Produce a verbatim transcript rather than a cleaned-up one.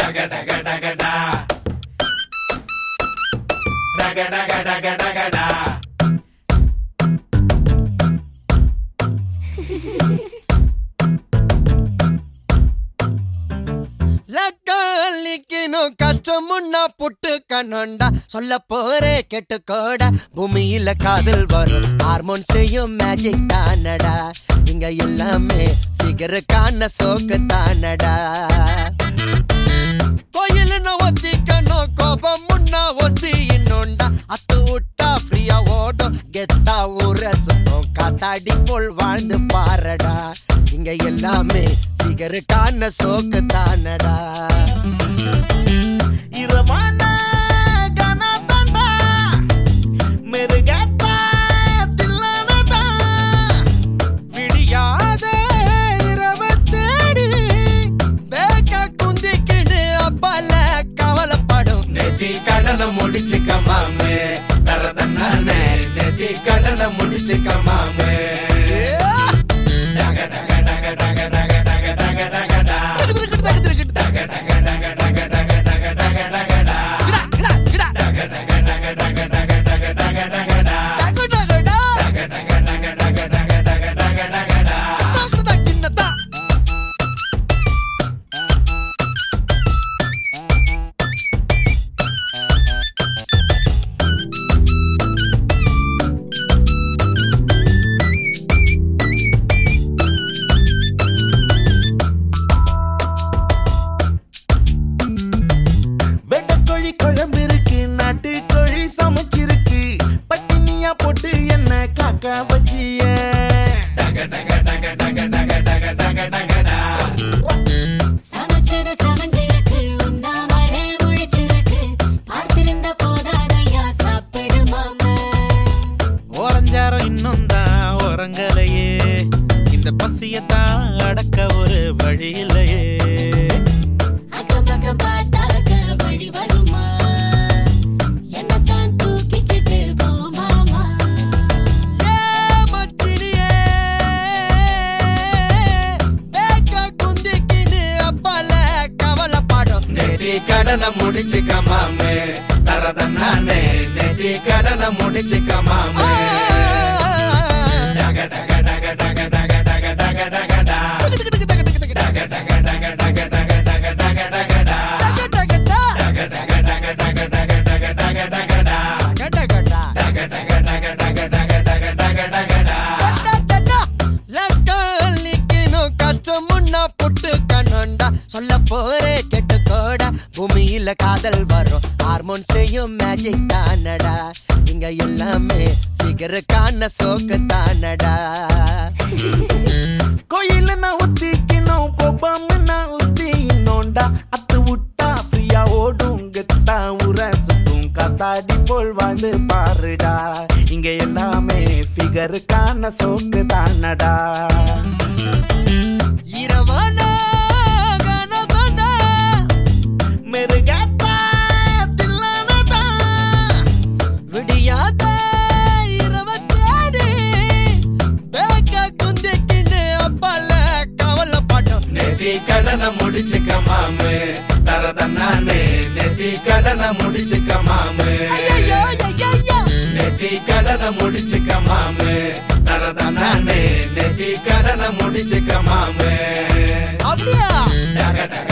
daga daga daga da daga daga daga daga da லக்காலிக்கினோ கஷ்டமுன்னா புட்டு கண்ணோண்டா சொல்ல போறே கெட்டுக்கோடா பூமியில காதல் வரும் ஹார்மோன் செய்யும் மேஜிக் தானடா இங்க எல்லாமே ஃபிகருக்கான சோக்கு தானடா கோயிலுன்னா ஒத்திக்கணும் கோபம் முன்னா ஒசி இன்னொண்டா அத்து விட்டா ஃப்ரீயா ஓடும் கெத்தா ஊர சுத்தம் காத்தாடி போல் வாழ்ந்து பாரடா இங்க எல்லாமே ஃபிகருக்கான சோக்கு தானடா இரவான கானா தாண்டா மெருகேத்தா தில்லானதா விடியாத இரவு தேடி பேக்க குந்திக்கிடு அப்பால கவலைப்படும் நெத்தி கடலை முடிச்சுக்க மாமே தரதன்னானே நெத்தி கடலை முடிச்சுக்க மாமே daga daga daga daga daga daga daga daga da daga daga daga daga daga daga daga daga da daga daga daga daga daga daga daga daga da daga daga daga daga daga daga daga da வெட்டக்கோழி குழம்பு இருக்கு நாட்டு கோழி சமைச்சிருக்கு பட்டினியா போட்டு என்ன காக்கா வச்சிய daga daga daga daga daga daga daga daga da சமைச்சது சமைஞ்சிருக்கு உண்ணாமலே முழிச்சிருக்கு பார்த்திருந்த போதாதையா சாப்பிடு மாமா ஓரஞ்சாரம் இன்னும் தான் உறங்கலையே இந்த பசியத்தான் அடக்க ஒரு வழி இல்லையே அக்கம் பக்கம் பார்த்தாக்க வழி வருமா என்னத்தான் தூக்கிக்கிட்டு போ மாமா ஏ மச்சினியே பேக்க குந்திக்கிடு அப்பால கவலைப்படும் நெத்தி கடனை முடிச்சுக்க மாமே தரதன்னானே நெத்தி கடனை முடிச்சுக்க மாமே daga daga daga daga daga daga daga daga da daga daga daga daga daga daga daga daga da daga daga daga daga daga daga daga daga da daga daga daga daga daga daga daga da லக்காலிக்கினோ கஷ்டமுன்னா புட்டு கண்ணோண்டா சொல்ல போறே கெட்டுக்கோடா பூமியில காதல் வரும் hormone செய்யும் magic தானடா இங்க எல்லாமே ஃபிகருக்கான சோக்கு தானடா கோயில நான் ஒத்திக்கணும் கோபம் நான் உஸ்தி இன்னோண்டா அத்து விட்டா ஃப்ரீயா ஓடும் கெத்தா ஊர சுத்தும் காத்தாடி போல் வாழ்ந்து பாருடா இங்க எல்லாமே ஃபிகருக்கான சோக்கு தானடா இரவான கனகண்டா மெருகேத்தா தில்லானதா விடியாத இரவு தேடி பேக்க குந்திக்கிடு அப்பால கவலைப்படும் நெத்தி கடனை முடிச்சுக்க மாமே தரதன்னானே நெத்தி கடனை முடிச்சுக்க மாமே ஐயோ ஐயோ நெத்தி கடனை முடிச்சுக்க மாமே தரதன்னானே நெத்தி கடனை முடிச்சுக்க மாமே அப்படியா daga daga